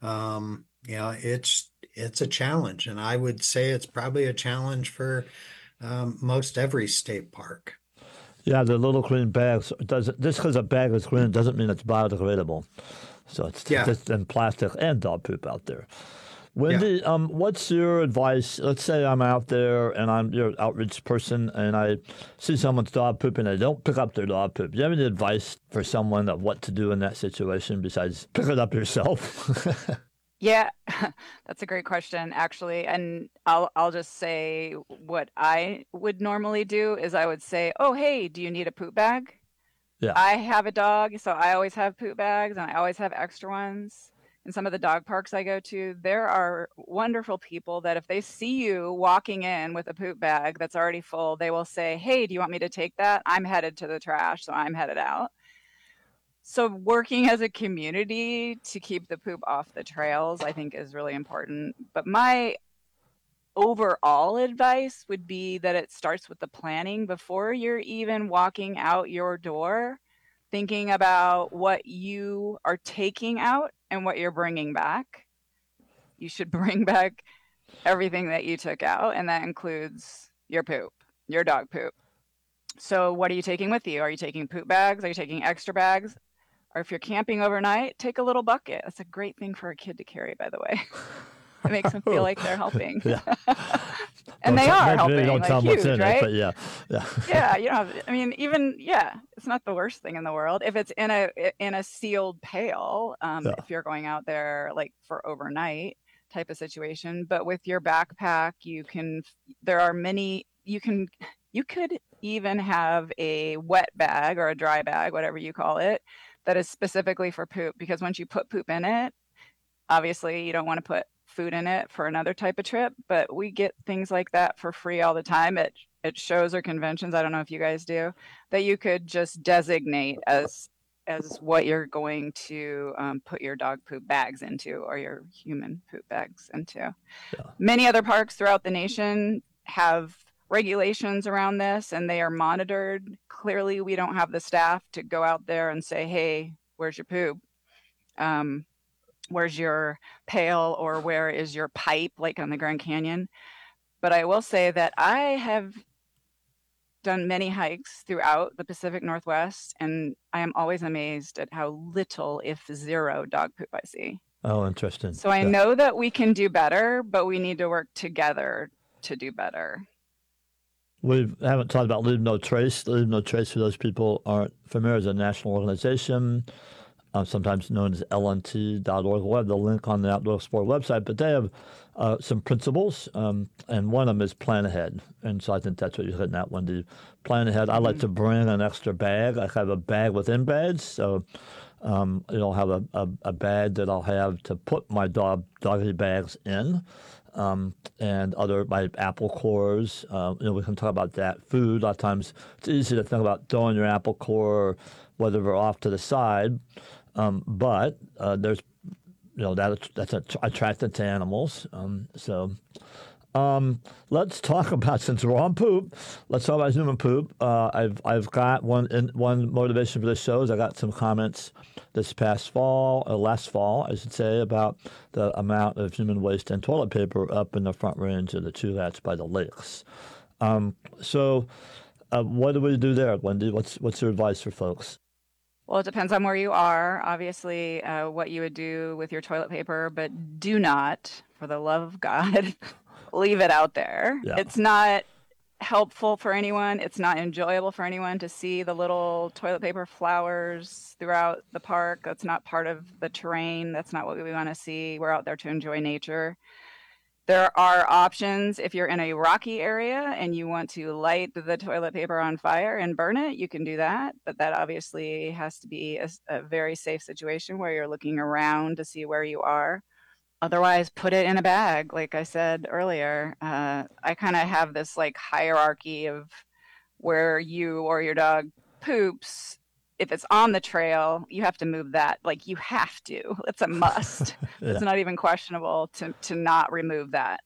um, you know, it's it's a challenge. And I would say it's probably a challenge for um, most every state park. Yeah, the little green bags doesn't just because a bag is green doesn't mean it's biodegradable. So it's Yeah. just in plastic and dog poop out there. Wendy, um, what's your advice? Let's say I'm out there and I'm your outreach person and I see someone's dog poop and they don't pick up their dog poop. Do you have any advice for someone of what to do in that situation besides pick it up yourself? Yeah, that's a great question, actually. And I'll I'll just say what I would normally do is I would say, "Oh, hey, do you need a poop bag?" Yeah. I have a dog, so I always have poop bags and I always have extra ones. In some of the dog parks I go to, there are wonderful people that if they see you walking in with a poop bag that's already full, they will say, "Hey, do you want me to take that? I'm headed to the trash, so I'm headed out." So working as a community to keep the poop off the trails, I think is really important. But my overall advice would be that it starts with the planning before you're even walking out your door, thinking about what you are taking out and what you're bringing back. You should bring back everything that you took out, and that includes your poop, your dog poop. So what are you taking with you? Are you taking poop bags? Are you taking extra bags? Or if you're camping overnight, take a little bucket. That's a great thing for a kid to carry, by the way. It makes them feel like they're helping. Yeah. And Don't they tell- are maybe helping, They don't like tell them what's huge, in right? it, but yeah. Yeah. Yeah, you know, I mean, even yeah, it's not the worst thing in the world if it's in a in a sealed pail. Um, Yeah. if you're going out there like for overnight type of situation, but with your backpack, you can. There are many. You can. You could even have a wet bag or a dry bag, whatever you call it, that is specifically for poop. Because once you put poop in it, obviously you don't want to put food in it for another type of trip, but we get things like that for free all the time at, at shows or conventions. I don't know if you guys do, that you could just designate as as what you're going to um, put your dog poop bags into or your human poop bags into. Yeah. Many other parks throughout the nation have regulations around this, and they are monitored. Clearly, we don't have the staff to go out there and say, hey, where's your poop? Um, where's your pail, or where is your pipe, like on the Grand Canyon? But I will say that I have done many hikes throughout the Pacific Northwest, and I am always amazed at how little, if zero, dog poop I see. Oh, interesting. So I Yeah. know that we can do better, but we need to work together to do better. We haven't talked about Leave No Trace. Leave No Trace, for those people who aren't familiar, is a national organization, uh, sometimes known as L N T dot org. We'll have the link on the Outdoor Explorer website, but they have uh, some principles, um, and one of them is plan ahead. And so I think that's what you're hitting at, Wendy. Plan ahead. I like to bring an extra bag. I have a bag within bags, so um, you know, I'll have a, a, a bag that I'll have to put my dog doggy bags in. Um, and other my apple cores. Uh, you know, we can talk about that. Food. A lot of times it's easy to think about throwing your apple core or whatever off to the side, um, but uh, there's, you know, that that's att- attracted to animals. Um, so um, let's talk about, since we're on poop, let's talk about human poop. Uh, I've I've got one in, one motivation for this show is I got some comments this past fall, or last fall, I should say, about the amount of human waste and toilet paper up in the Front Range of the Chugach by the lakes. Um, so, uh, what do we do there, Wendy? What's what's your advice for folks? Well, it depends on where you are, obviously, uh, what you would do with your toilet paper, but do not, for the love of God, leave it out there. Yeah. It's not helpful for anyone. It's not enjoyable for anyone to see the little toilet paper flowers throughout the park. That's not part of the terrain. That's not what we want to see. We're out there to enjoy nature. There are options. If you're in a rocky area and you want to light the toilet paper on fire and burn it, you can do that. But that obviously has to be a, a very safe situation where you're looking around to see where you are. Otherwise, put it in a bag. Like I said earlier, uh, I kind of have this like hierarchy of where you or your dog poops. If it's on the trail, you have to move that. Like you have to. It's a must. Yeah. It's not even questionable to to not remove that.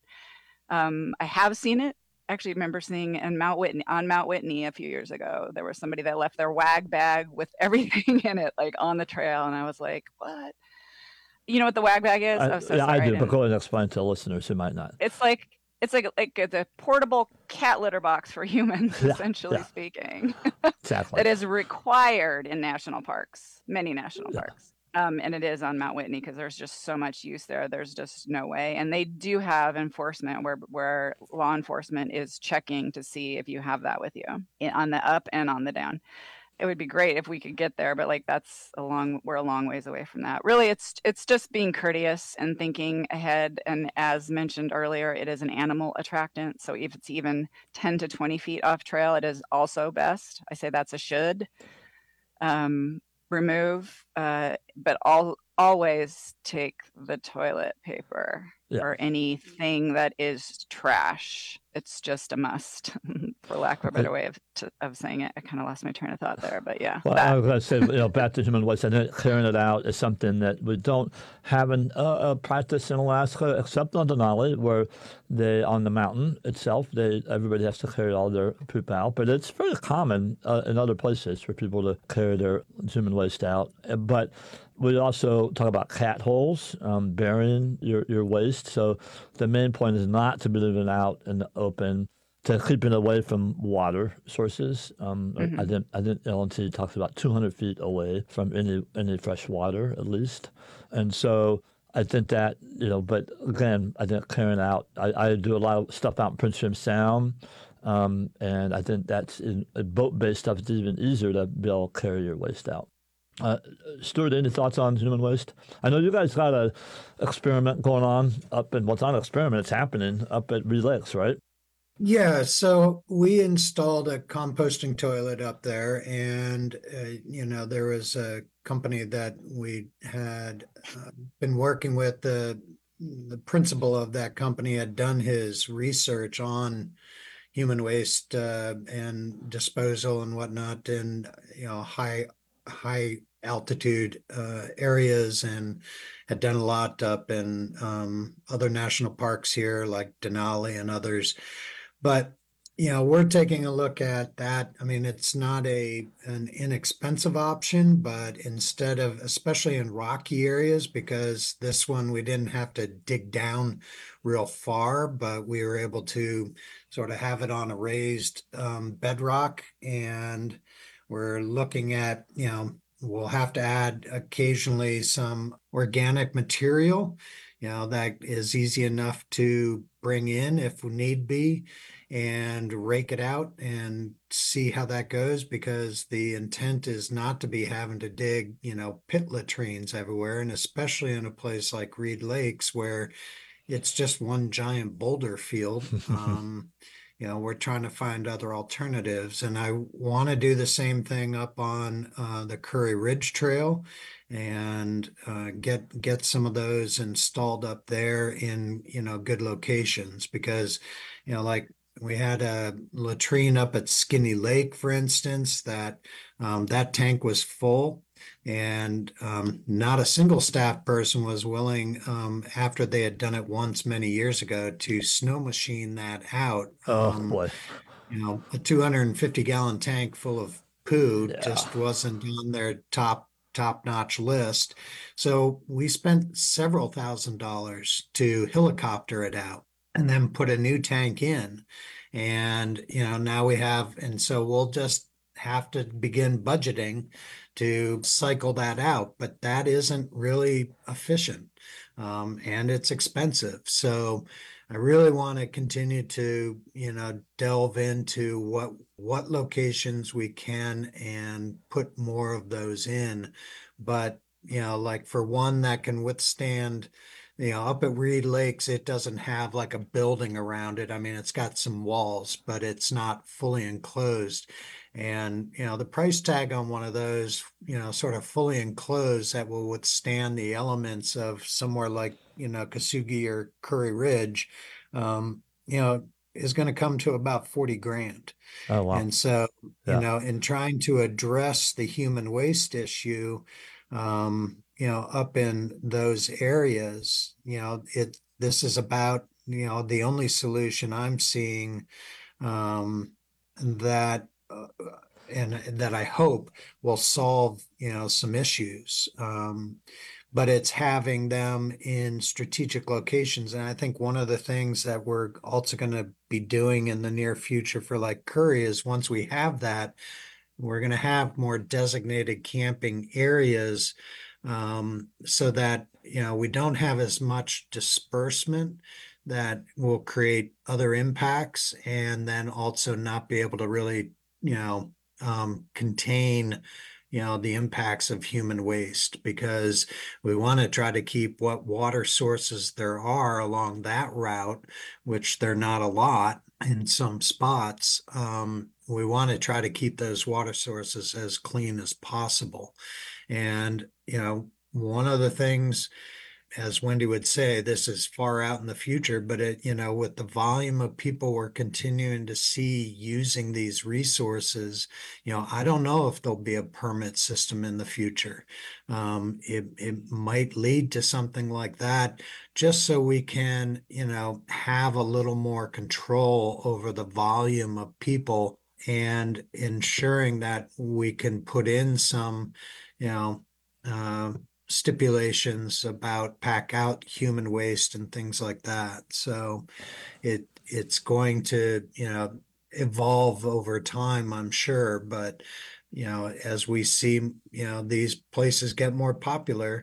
Um, I have seen it. Actually, remember seeing in Mount Whitney on Mount Whitney a few years ago. There was somebody that left their wag bag with everything in it, like on the trail, and I was like, "What?" You know what the wag bag is? I, oh, so yeah, sorry, I do, but didn't- go ahead and explain to listeners who might not. It's like it's like like it's a portable cat litter box for humans, Yeah, essentially yeah. speaking. Exactly. That is required in national parks, many national Yeah. parks. Um, and it is on Mount Whitney because there's just so much use there. There's just no way. And they do have enforcement where where law enforcement is checking to see if you have that with you in, on the up and on the down. It would be great if we could get there, but like that's a long we're a long ways away from that. Really, it's it's just being courteous and thinking ahead. And as mentioned earlier, it is an animal attractant. So if it's even ten to twenty feet off trail, it is also best. I say that's a should. Um, remove, uh, but all always take the toilet paper Yeah. or anything that is trash. It's just a must, for lack of a better way of to, of saying it. I kind of lost my train of thought there, but yeah. Well, that. I was going to say, you know, back to human waste, I think clearing it out is something that we don't have in uh, uh, practice in Alaska, except on Denali, where they on the mountain itself, they everybody has to carry all their poop out. But it's very common uh, in other places for people to carry their human waste out. Uh, But we also talk about cat holes, um, burying your, your waste. So the main point is not to be leaving it out in the open, to keep it away from water sources. Um, Mhm. I think I think L N T talks about two hundred feet away from any any fresh water at least, and so I think that you know. But again, I think clearing out. I, I do a lot of stuff out in Prince William Sound, um, and I think that's in, in boat-based stuff. It's even easier to be able to carry your waste out. Uh, Stuart, any thoughts on human waste? I know you guys got a experiment going on up in, well, it's not an experiment, it's happening up at Reed Lakes, right? Yeah, so we installed a composting toilet up there, and uh, you know there was a company that we had uh, been working with. The the principal of that company had done his research on human waste uh, and disposal and whatnot in, you know, high high altitude uh, areas, and had done a lot up in um, other national parks here like Denali and others. But you know, we're taking a look at that. I mean, it's not a an inexpensive option, but instead of, especially in rocky areas, because this one we didn't have to dig down real far, but we were able to sort of have it on a raised um, bedrock. And we're looking at, you know, we'll have to add occasionally some organic material, you know, that is easy enough to bring in if need be, and rake it out and see how that goes, because the intent is not to be having to dig, you know, pit latrines everywhere, and especially in a place like Reed Lakes where it's just one giant boulder field. Um, you know, we're trying to find other alternatives, and I want to do the same thing up on uh, the Curry Ridge Trail, and uh, get get some of those installed up there in, you know, good locations, because, you know, like we had a latrine up at Skinny Lake, for instance, that um, that tank was full, and um, not a single staff person was willing, um, after they had done it once many years ago, to snow machine that out. Oh Um, boy. you know, a two hundred fifty gallon tank full of poo Yeah. just wasn't on their top top notch list. So we spent several thousand dollars to helicopter it out and then put a new tank in. And, you know, now we have, and so we'll just have to begin budgeting to cycle that out. But that isn't really efficient, um, and it's expensive. So I really want to continue to, you know, delve into what what locations we can and put more of those in. But, you know, like for one that can withstand, you know, up at Reed Lakes, it doesn't have like a building around it. I mean, it's got some walls, but it's not fully enclosed. And, you know, the price tag on one of those, you know, sort of fully enclosed that will withstand the elements of somewhere like, you know, Kasugi or Curry Ridge, um, you know, is going to come to about forty grand. Oh wow. And so, you Yeah. know, in trying to address the human waste issue, um, you know, up in those areas, you know, it, this is about, you know, the only solution I'm seeing, um, that, uh, and that I hope will solve, you know, some issues. Um, but it's having them in strategic locations. And I think one of the things that we're also going to be doing in the near future for like Curry is, once we have that, we're going to have more designated camping areas, um, so that, you know, we don't have as much disbursement that will create other impacts, and then also not be able to really, you know, um, contain, you know, the impacts of human waste, because we want to try to keep what water sources there are along that route, which they're not a lot in some spots. Um, we want to try to keep those water sources as clean as possible. And, you know, one of the things, as Wendy would say, this is far out in the future, but it, you know, with the volume of people we're continuing to see using these resources, you know, I don't know if there'll be a permit system in the future. Um, it, it might lead to something like that, just so we can, you know, have a little more control over the volume of people, and ensuring that we can put in some, you know, uh, stipulations about pack out human waste and things like that. So it it's going to, you know, evolve over time, I'm sure. But, you know, as we see, you know, these places get more popular,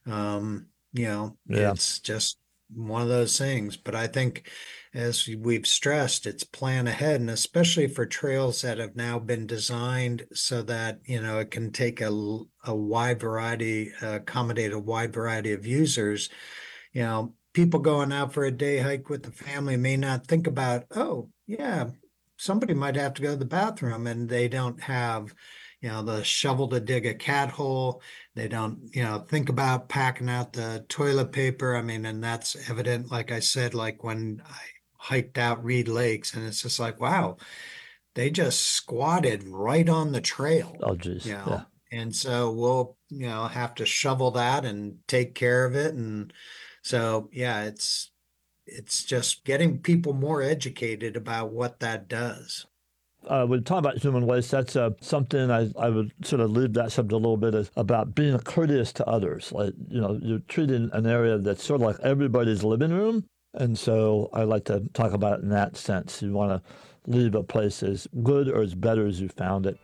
um, you know, Yeah. it's just one of those things. But I think, as we've stressed, it's plan ahead, and especially for trails that have now been designed so that, you know, it can take a, a wide variety, uh, accommodate a wide variety of users. You know, people going out for a day hike with the family may not think about, oh, yeah, somebody might have to go to the bathroom, and they don't have, you know, the shovel to dig a cat hole. They don't, you know, think about packing out the toilet paper. I mean, and that's evident, like I said, like when I hiked out Reed Lakes, and it's just like, wow, they just squatted right on the trail, Oh, geez. you know. Yeah. And so we'll, you know, have to shovel that and take care of it. And so, yeah, it's it's just getting people more educated about what that does. Uh, we talk about human waste. That's uh, something I, I would sort of leave that subject a little bit is about being courteous to others. Like, you know, you're treating an area that's sort of like everybody's living room. And so I like to talk about it in that sense. You want to leave a place as good or as better as you found it.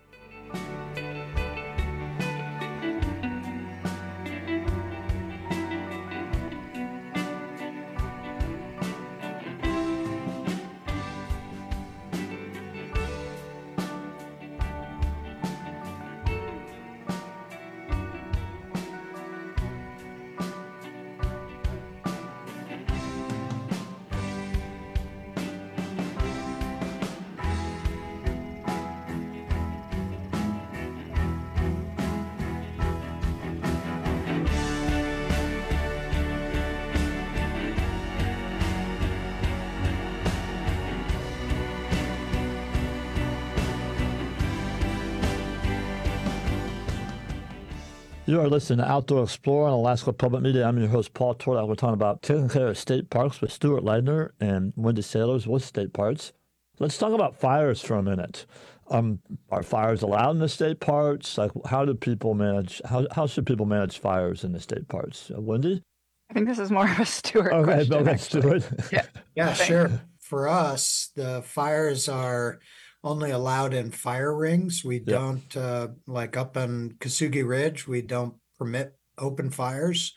You are listening to Outdoor Explorer on Alaska Public Media. I'm your host, Paul Tordak. We're talking about taking care of state parks with Stuart Leidner and Wendy Sailors with State Parks. Let's talk about fires for a minute. Um, are fires allowed in the state parks? Like, how do people manage? How how should people manage fires in the state parks? Uh, Wendy? I think this is more of a Stuart Okay, question. okay, actually. Stuart. Yeah, Yeah, Thanks. sure. For us, the fires are only allowed in fire rings. We Yeah. don't, uh, like up on Kasugi Ridge, we don't permit open fires.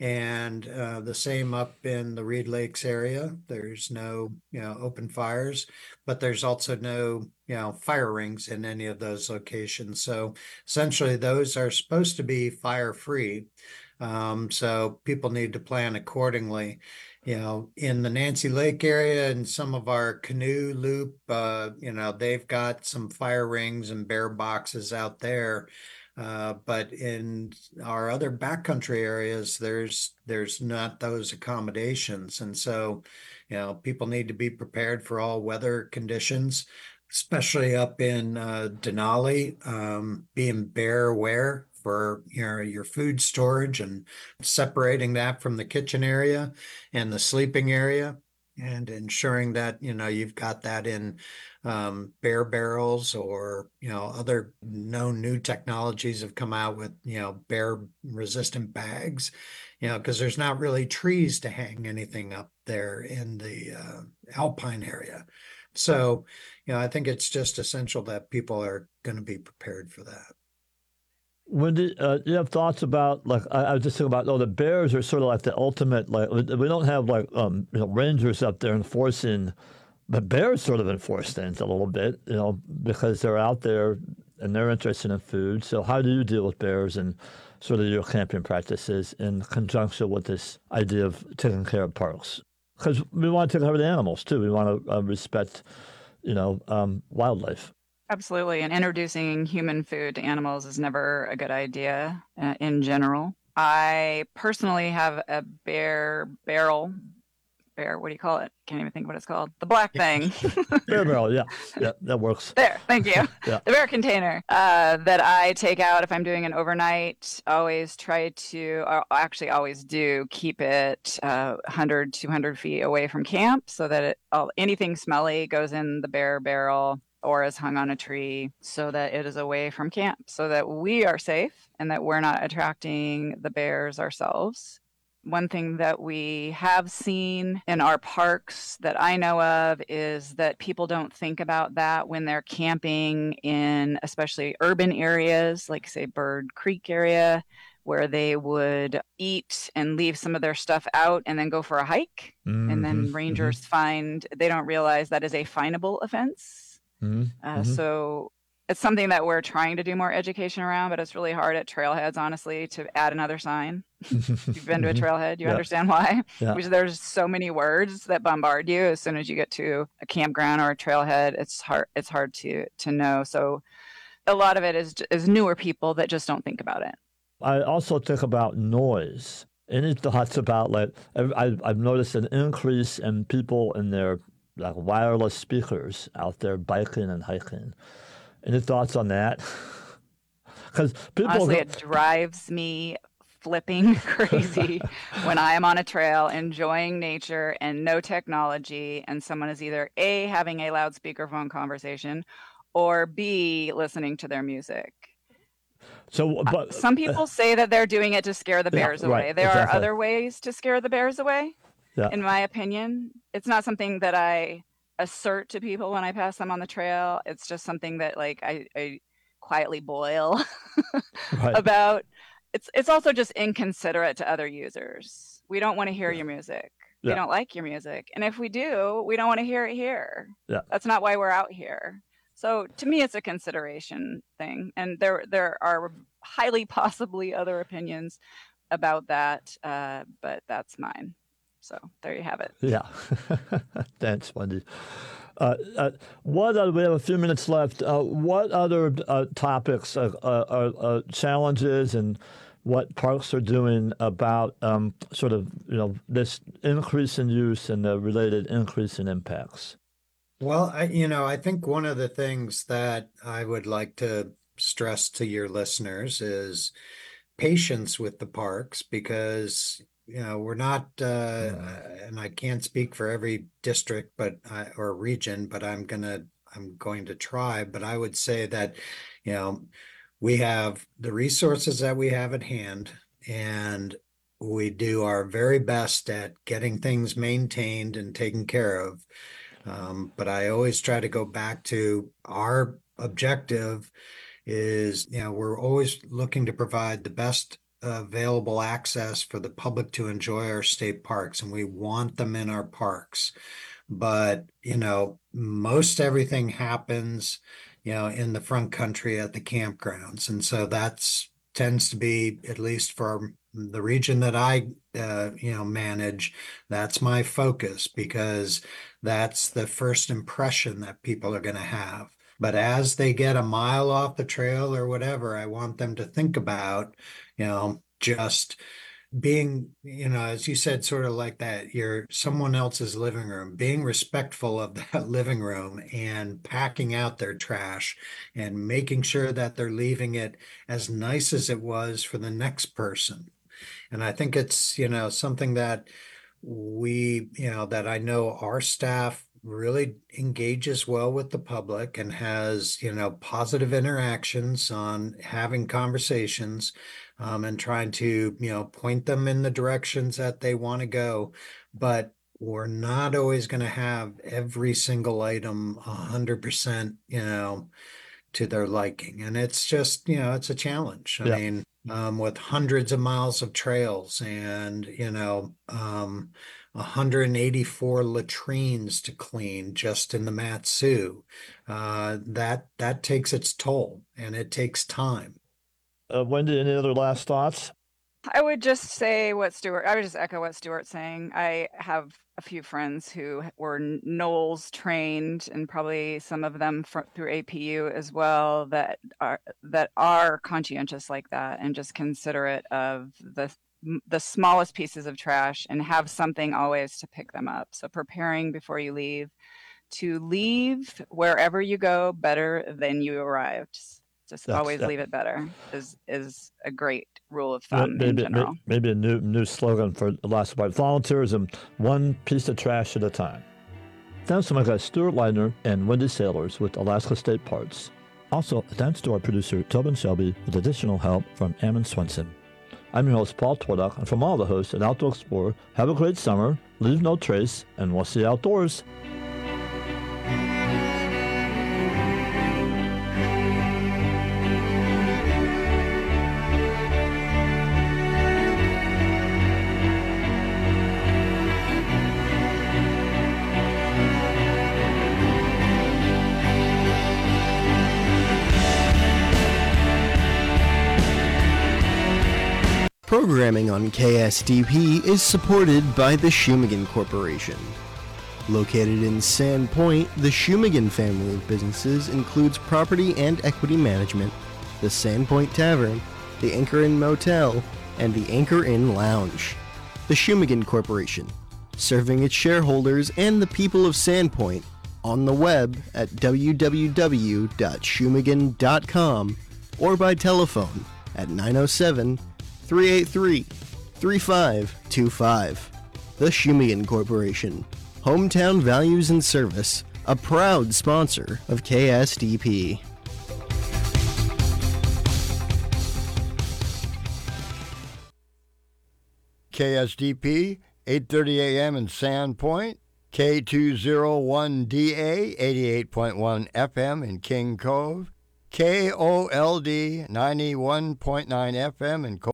And uh, the same up in the Reed Lakes area. There's no, you know, open fires, but there's also no, you know, fire rings in any of those locations. So essentially, those are supposed to be fire free. Um, so people need to plan accordingly. You know, in the Nancy Lake area and some of our canoe loop, uh, you know, they've got some fire rings and bear boxes out there. Uh, but in our other backcountry areas, there's there's not those accommodations. And so, you know, people need to be prepared for all weather conditions, especially up in uh, Denali, um, being bear aware for you know, your food storage and separating that from the kitchen area and the sleeping area, and ensuring that you know you've got that in um, bear barrels, or you know other known new technologies have come out with you know bear resistant bags, you know because there's not really trees to hang anything up there in the uh, alpine area. So you know I think it's just essential that people are going to be prepared for that. Wendy, uh, you have thoughts about, like, I, I was just thinking about, oh, the bears are sort of like the ultimate, like, we don't have, like, um, you know, rangers up there enforcing, but bears sort of enforce things a little bit, you know, because they're out there and they're interested in food. So how do you deal with bears and sort of your camping practices in conjunction with this idea of taking care of parks? Because we want to take care of the animals, too. We want to uh, respect, you know, um, wildlife. Absolutely. And introducing human food to animals is never a good idea uh, in general. I personally have a bear barrel, bear, what do you call it? Can't even think what it's called. The black thing. Bear barrel, yeah. Yeah, that works. There, thank you. Yeah. The bear container uh, that I take out if I'm doing an overnight. Always try to, or actually always do, keep it uh, one hundred, two hundred feet away from camp so that it, all, anything smelly goes in the bear barrel or is hung on a tree, so that it is away from camp, so that we are safe and that we're not attracting the bears ourselves. One thing that we have seen in our parks that I know of is that people don't think about that when they're camping in especially urban areas, like say Bird Creek area, where they would eat and leave some of their stuff out and then go for a hike. Mm-hmm. And then rangers mm-hmm. find, they don't realize that is a finable offense. Mm-hmm. Uh, mm-hmm. So it's something that we're trying to do more education around, but it's really hard at trailheads, honestly, to add another sign. If you've been to a trailhead, you yeah. understand why. Yeah. Because there's so many words that bombard you as soon as you get to a campground or a trailhead. It's hard. It's hard to to know. So a lot of it is is newer people that just don't think about it. I also think about noise. Any thoughts about, like, I, I've noticed an increase in people in their like wireless speakers out there biking and hiking. Any thoughts on that? Because people Honestly, go- it drives me flipping crazy when I am on a trail enjoying nature and no technology, and someone is either A, having a loudspeaker phone conversation, or B, listening to their music. So, but Some people uh, say that they're doing it to scare the yeah, bears away. right, There exactly. are other ways to scare the bears away, Yeah. in my opinion. It's not something that I assert to people when I pass them on the trail. It's just something that, like, I, I quietly boil Right. about. It's it's also just inconsiderate to other users. We don't want to hear your music. We Yeah. don't like your music. And if we do, we don't want to hear it here. Yeah. That's not why we're out here. So to me, it's a consideration thing. And there there are highly possibly other opinions about that, uh, but that's mine. So there you have it. Yeah. Thanks, Wendy. Uh, uh, what are, we have a few minutes left. Uh, what other uh, topics, uh, uh, uh, challenges, and what parks are doing about um, sort of, you know, this increase in use and the related increase in impacts? Well, I, you know, I think one of the things that I would like to stress to your listeners is patience with the parks, because, you know, we're not, uh, and I can't speak for every district, but I, or region, but I'm gonna, I'm going to try. But I would say that, you know, we have the resources that we have at hand, and we do our very best at getting things maintained and taken care of. Um, but I always try to go back to our objective is, you know, we're always looking to provide the best available access for the public to enjoy our state parks, and we want them in our parks. But, you know, most everything happens, you know, in the front country at the campgrounds. And so that's tends to be, at least for the region that I, uh, you know, manage, that's my focus, because that's the first impression that people are going to have. But as they get a mile off the trail or whatever, I want them to think about, you know, just being, you know, as you said, sort of like that, you're someone else's living room, being respectful of that living room and packing out their trash and making sure that they're leaving it as nice as it was for the next person. And I think it's, you know, something that we, you know, that I know our staff really engages well with the public and has, you know, positive interactions on having conversations, um, and trying to, you know, point them in the directions that they want to go. But we're not always going to have every single item a hundred percent, you know, to their liking. And it's just, you know, it's a challenge. I Yeah. mean, um, with hundreds of miles of trails and, you know, um, one hundred eighty-four latrines to clean just in the Mat-Su, uh, that, that takes its toll, and it takes time. Uh, Wendy, any other last thoughts? I would just say what Stuart, I would just echo what Stuart's saying. I have a few friends who were Knowles trained, and probably some of them fr- through A P U as well, that are that are conscientious like that and just considerate of the the smallest pieces of trash and have something always to pick them up. So preparing before you leave, to leave wherever you go better than you arrived. Just That's- always that- leave it better is is a great rule of May- thumb in Maybe, general. may- maybe a new new slogan for Alaska Park: volunteerism, one piece of trash at a time. Thanks to my guys Stuart Leidner and Wendy Sailors with Alaska State Parks. Also, thanks to our producer Tobin Shelby with additional help from Ammon Swenson. I'm your host Paul Twardock, and from all the hosts at Outdoor Explorer, have a great summer, leave no trace, and we'll see you outdoors. Programming on K S D P is supported by the Shumagan Corporation. Located in Sand Point, the Shumagan family of businesses includes property and equity management, the Sand Point Tavern, the Anchor Inn Motel, and the Anchor Inn Lounge. The Shumagan Corporation, serving its shareholders and the people of Sandpoint on the web at w w w dot shumagan dot com or by telephone at nine oh seven, three eight three, three five two five. The Shumagan Corporation, hometown values and service, a proud sponsor of K S D P. K S D P, eight thirty a.m. in Sandpoint, K two oh one D A, eighty-eight point one F M in King Cove, K O L D, ninety-one point nine F M in Cove.